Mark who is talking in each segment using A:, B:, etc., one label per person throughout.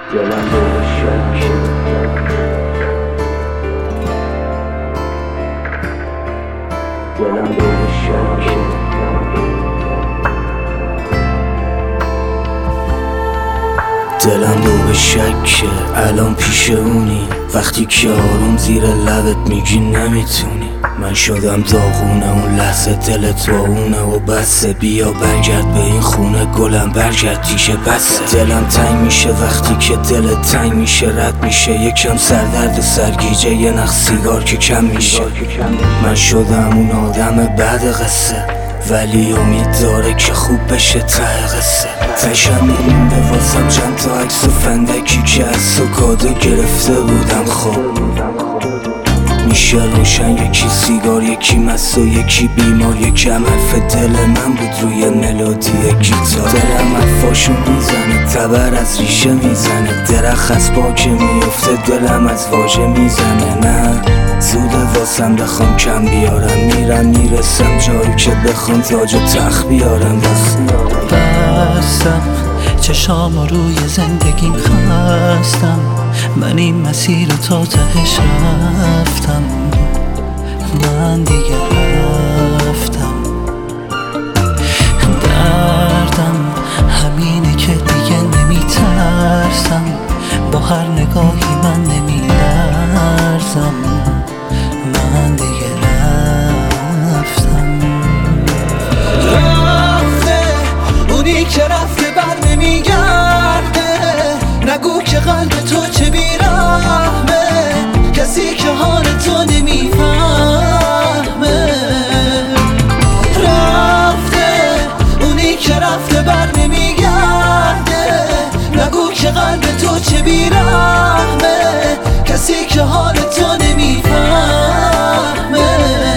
A: دلم دور شکشه دلم دور شکشه دلم دور شکشه الان پیش اونی وقتی که آروم زیر لبت میگی نمیتونی من شدم داغونه اون لحظه دلت با اونه و بسه بیا برگرد به این خونه گلم برگرد دیگه بسه دلم تنگ میشه وقتی که دلت تنگ میشه رد میشه یکم سردرد و سرگیجه یه نخ سیگار که کم میشه من شدم اون آدم بعد قصه ولی امید داره که خوب بشه ته قصه تشم میمونده واسم چند تا عکس و فندکی که از سکاده گرفته بودم خب میشه روشن یکی سیگار یکی مست و یکی بیمار یکم حرف دل من بود روی ملودی گیتار دلم حرفاشو میزنه تبر از ریشه میزنه درخت از پا که میفته دلم از واژه میزنه نه زوده واسم بخوام کم بیارم میرم میرسم جایی که بخوام تاج و تخت بیارم
B: بستم چشام روی زندگیم خستم من این مسیر تا تهش رفتم من دیگه رفتم دردم همینه که دیگه نمیترسم با هر نگاهی من نمیلرزم من دیگه رفتم رفته اونی که رفته بر نمیگرده نگو که قلب تو چه بیرحمه کسی که حال تو نمیفهمه رفته اونی که رفته بر نمیگرده نگو که قلب تو چه بیرحمه کسی که حال تو نمیفهمه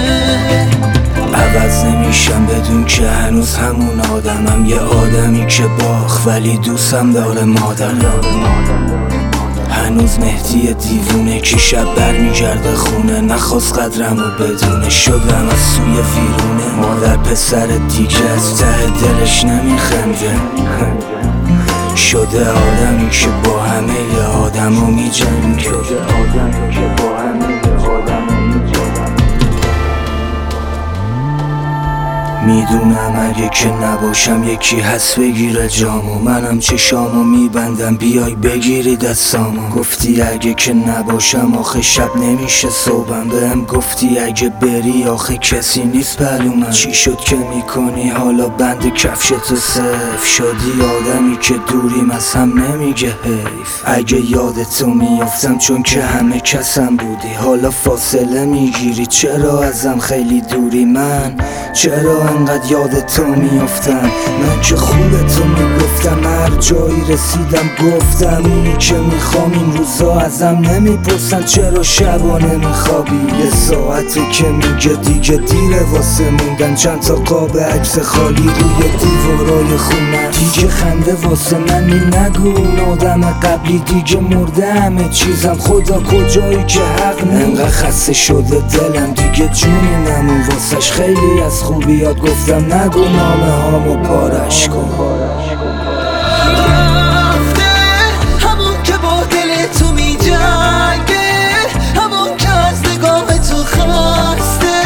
B: عوض نمیشم بدون که هنوز همون آدمم یه آدمی که باخ ولی دوستم داره مادرم هنوز مهدی دیوونه که شب برمیگرده خونه نخواست قدرم و بدونه شدم از سوی ویرونه مادر پسر دیگه از ته دلش نمیخنده شده آدمی که با همه آدم و میجنگه میدونم اگه که نباشم یکی هست بگیره جامو منم چشامو میبندم بیای بگیری دستامو گفتی اگه که نباشم آخه شب نمیشه صبحم بهم گفتی اگه بری آخه کسی نیست پلومن چی شد که میکنی حالا بند کفشتو صف شدی آدمی که دوریم از هم نمیگه حیف اگه یادتو میافتم چون که همه کسم بودی حالا فاصله میگیری چرا ازم خیلی دوری من چرا انقدر یادتو میافتم من که خوبتو میگفتم هر جایی رسیدم گفتم اینی که میخوام این روزا ازم نمیپرسن چرا شبانه میخوابی یه ساعته که میگه دیگه دیره واسه موندن چند تا قاب عکس خالی روی دیوارای خونه دیگه خنده واسه من نگو اون آدم قبلی دیگه مرده همه چیزم خدا کجایی که حق انقدر خسته شده دلم دیگه جونی نمون واسش خیلی از خوبیات گفتم نگو نامه هامو پارش کن رفته همون که با دل تو می جنگه همون که از نگاه تو خسته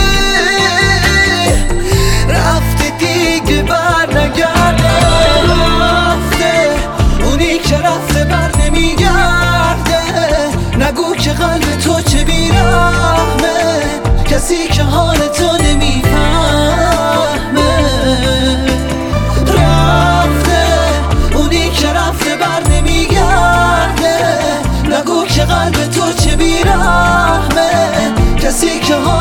B: رفته دیگه بر نگرده رفته اونی که رفته بر نمیگرده نگو که قلب تو چه بیرحمه کسی که حال تو قلب تو چه بیرحمه کسی که